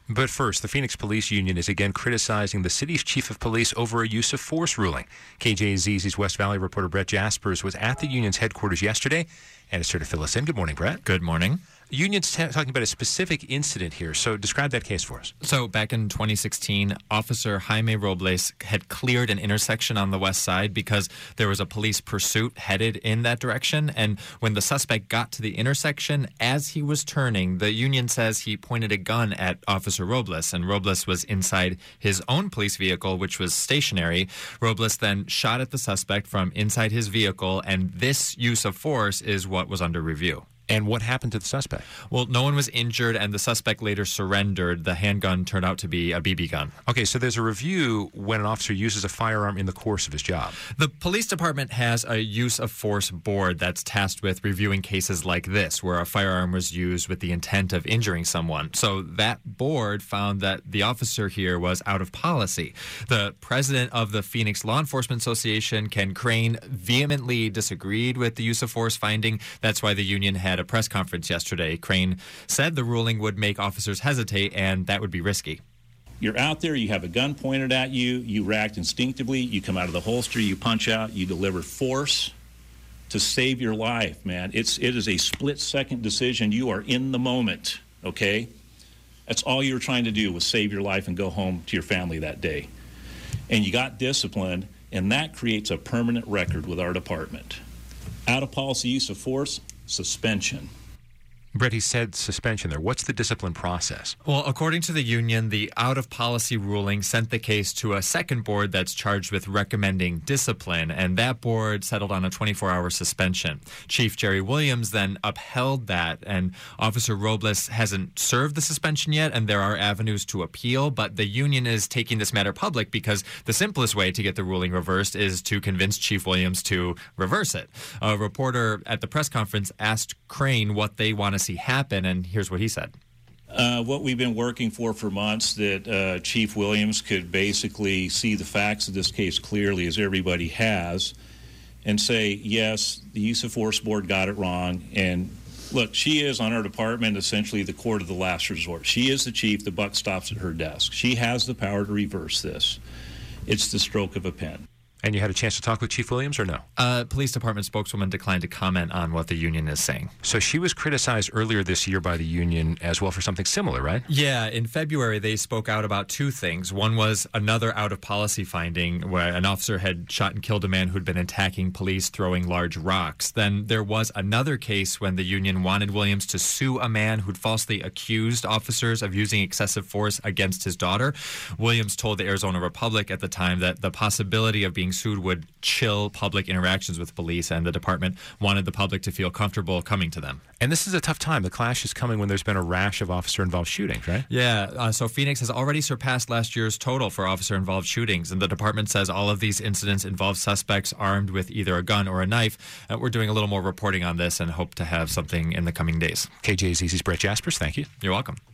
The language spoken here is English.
But first, the Phoenix Police Union is again criticizing the city's chief of police over a use of force ruling. KJZZ's West Valley reporter Brett Jaspers was at the union's headquarters yesterday and is here to fill us in. Good morning, Brett. Good morning. The union's talking about a specific incident here, so describe that case for us. So back in 2016, Officer Jaime Robles had cleared an intersection on the west side because there was a police pursuit headed in that direction. And when the suspect got to the intersection, as he was turning, the union says he pointed a gun at Officer Robles, and Robles was inside his own police vehicle, which was stationary. Robles then shot at the suspect from inside his vehicle, and this use of force is what was under review. And what happened to the suspect? Well, no one was injured, and the suspect later surrendered. The handgun turned out to be a BB gun. Okay, so there's a review when an officer uses a firearm in the course of his job. The police department has a use of force board that's tasked with reviewing cases like this, where a firearm was used with the intent of injuring someone. So that board found that the officer here was out of policy. The president of the Phoenix Law Enforcement Association, Ken Crane, vehemently disagreed with the use of force finding. That's why the union had a press conference yesterday. Crane said the ruling would make officers hesitate, and that would be risky. You're out there, you have a gun pointed at you, you react instinctively, you come out of the holster, you punch out, you deliver force to save your life, man. It is a split-second decision. You are in the moment, okay? That's all you were trying to do was save your life and go home to your family that day. And you got disciplined, and that creates a permanent record with our department. Out of policy use of force, suspension. Brett, he said suspension there. What's the discipline process? Well, according to the union, the out-of-policy ruling sent the case to a second board that's charged with recommending discipline, and that board settled on a 24-hour suspension. Chief Jerry Williams then upheld that, and Officer Robles hasn't served the suspension yet, and there are avenues to appeal, but the union is taking this matter public because the simplest way to get the ruling reversed is to convince Chief Williams to reverse it. A reporter at the press conference asked Crane what they want to see happen, and here's what he said. What we've been working for months, that Chief Williams could basically see the facts of this case clearly, as everybody has, and say, yes, the use of force board got it wrong. And look, she is on our department essentially the court of the last resort. She is the chief. The buck stops at her desk. She has the power to reverse this. It's the stroke of a pen. And you had a chance to talk with Chief Williams or no? Police department spokeswoman declined to comment on what the union is saying. So she was criticized earlier this year by the union as well for something similar, right? Yeah, in February they spoke out about two things. One was another out-of-policy finding where an officer had shot and killed a man who'd been attacking police throwing large rocks. Then there was another case when the union wanted Williams to sue a man who'd falsely accused officers of using excessive force against his daughter. Williams told the Arizona Republic at the time that the possibility of being sued would chill public interactions with police, and the department wanted the public to feel comfortable coming to them. And this is a tough time. The clash is coming when there's been a rash of officer-involved shootings, right? Yeah, so Phoenix has already surpassed last year's total for officer-involved shootings, and the department says all of these incidents involve suspects armed with either a gun or a knife. We're doing a little more reporting on this and hope to have something in the coming days. KJZZ's Brett Jaspers, thank you. You're welcome.